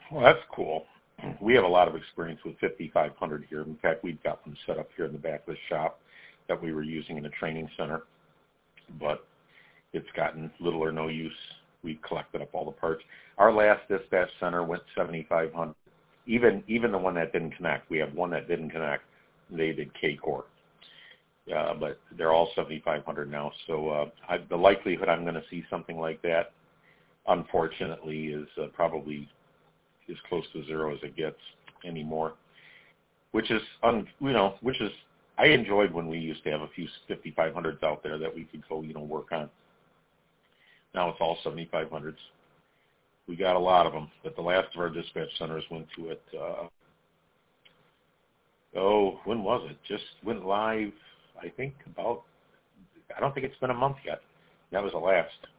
Well, that's cool. We have a lot of experience with 5500 here. In fact, we've got them set up here in the back of the shop that we were using in a training center, but it's gotten little or no use. We collected up all the parts. Our last dispatch center went 7500. Even the one that didn't connect. We have one that didn't connect. They did K-Core. But they're all 7500 now. So the likelihood I'm going to see something like that, unfortunately, is probably as close to zero as it gets anymore. Which is, I enjoyed when we used to have a few 5500s out there that we could go, work on. Now it's all 7500s. We got a lot of them, but the last of our dispatch centers went to it. When was it? Just went live, I think I don't think it's been a month yet. That was the last.